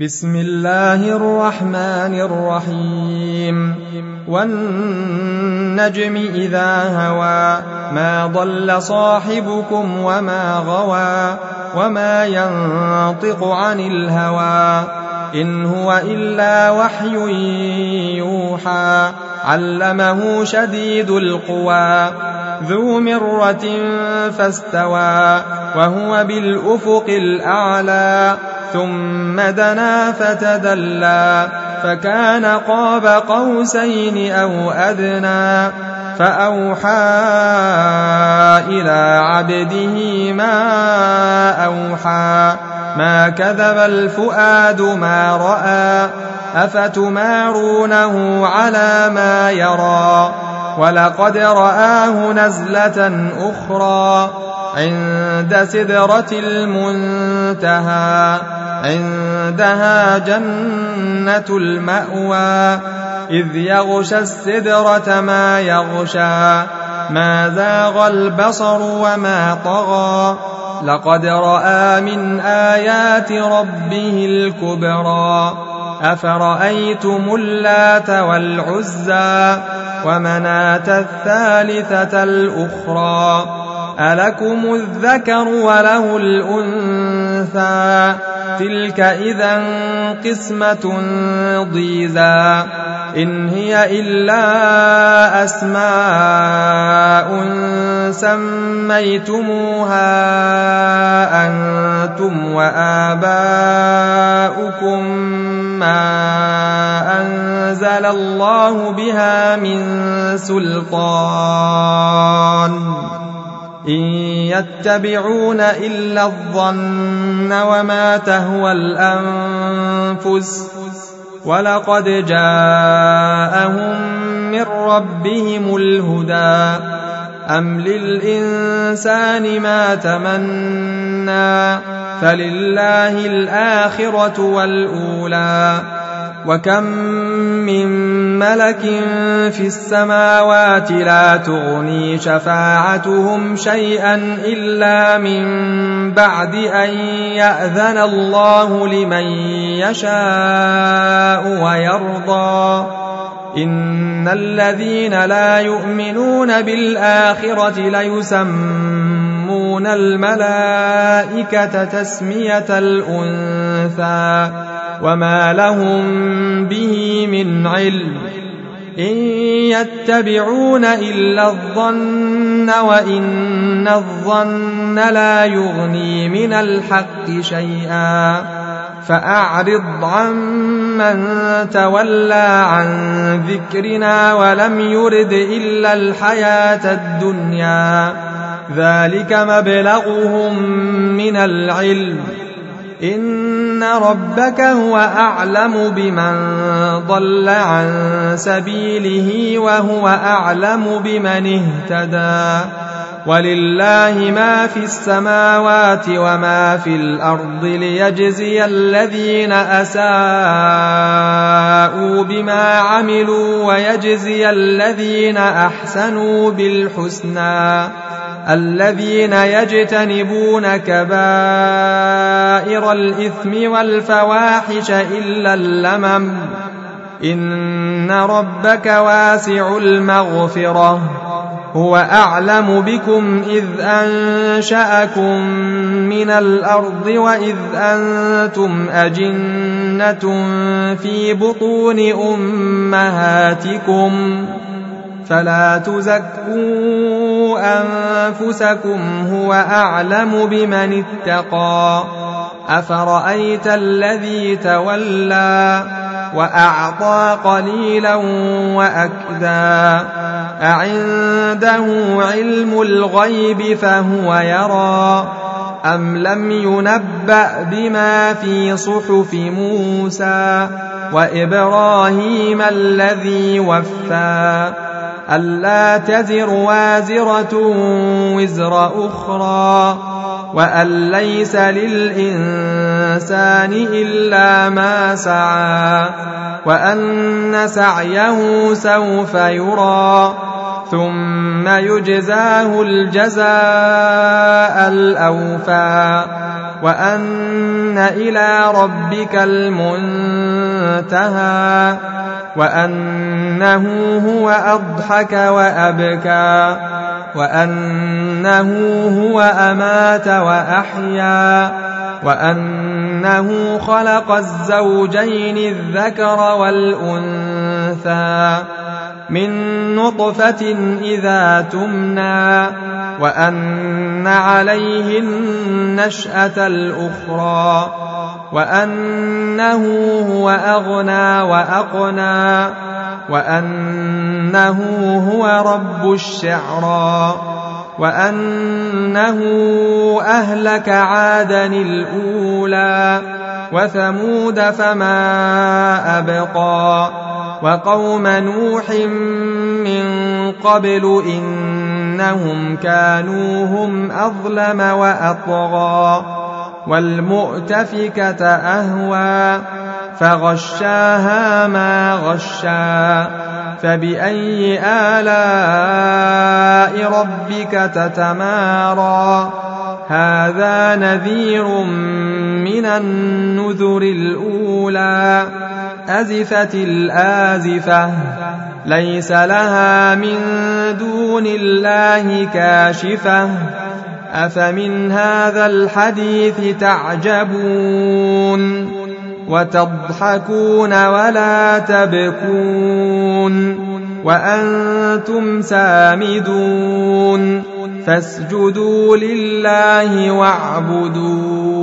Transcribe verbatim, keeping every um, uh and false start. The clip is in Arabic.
بسم الله الرحمن الرحيم والنجم إذا هوى ما ضل صاحبكم وما غوى وما ينطق عن الهوى إن هو إلا وحي يوحى علمه شديد القوى ذو مرة فاستوى وهو بالأفق الأعلى ثم دنا فتدلى فكان قاب قوسين أو أدنى فأوحى إلى عبده ما أوحى ما كذب الفؤاد ما رأى أفتمارونه على ما يرى ولقد رآه نزلة أخرى عند سدرة المنتهى عندها جنة المأوى إذ يغشى السدرة ما يغشى ما زاغ البصر وما طغى لقد رأى من آيات ربه الكبرى أفرأيتم اللات والعزى ومناة الثالثة الأخرى ألكم الذكر وله الأنثى تلك إذا قسمة ضيزى إن هي إلا أسماء سميتموها أنتم وآباؤكم ما أنزل الله بها من سلطان إن يتبعون إلا الظن وما تهوى الأنفس ولقد جاءهم من ربهم الهدى أم للإنسان ما تمنى فلله الآخرة والأولى وكم من ملك في السماوات لا تغني شفاعتهم شيئا إلا من بعد أن يأذن الله لمن يشاء ويرضى إن الذين لا يؤمنون بالآخرة ليسمون الملائكة تسمية الأنثى وما لهم به من علم إن يتبعون إلا الظن وإن الظن لا يغني من الحق شيئا فأعرض عمن تولى عن ذكرنا ولم يرد إلا الحياة الدنيا ذلك مبلغهم من العلم إن ربك هو أعلم بمن ضل عن سبيله وهو أعلم بمن اهتدى ولله ما في السماوات وما في الأرض ليجزي الذين أساءوا بما عملوا ويجزي الذين أحسنوا بالحسنى الذين يجتنبون كبائر الإثم والفواحش إلا اللمم إن ربك واسع المغفرة هو أعلم بكم إذ أنشأكم من الأرض وإذ أنتم أجنة في بطون أمهاتكم فلا تزكوا أنفسكم هو أعلم بمن اتقى أفرأيت الذي تولى وأعطى قليلا وأكدى أعنده علم الغيب فهو يرى أم لم ينبأ بما في صحف موسى وإبراهيم الذي وفى ألا تزر وازرة وزر أخرى وأن ليس للإنسان إلا ما سعى وأن سعيه سوف يرى ثم يجزاه الجزاء الأوفى وأن إلى ربك المنتهى وأنه هو أضحك وأبكى وأنه هو أمات وأحيا وأنه خلق الزوجين الذكر والأنثى من نطفة إذا تمنى وأن عليه النشأة الأخرى وأنه هو أغنى وأقنى وأنه هو رب الشعرى وأنه أهلك عادا الأولى وثمود فما أبقى وقوم نوح من قبل إنهم كانوا هم أظلم وأطغى والمؤتفكة أهوى فغشاها ما غشا فبأي آلاء ربك تتمارى هذا نذير من النذر الأولى أزفت الآزفة ليس لها من دون الله كاشفة أفمن هذا الحديث تعجبون وتضحكون ولا تبكون وأنتم سامدون فاسجدوا لله واعبدوا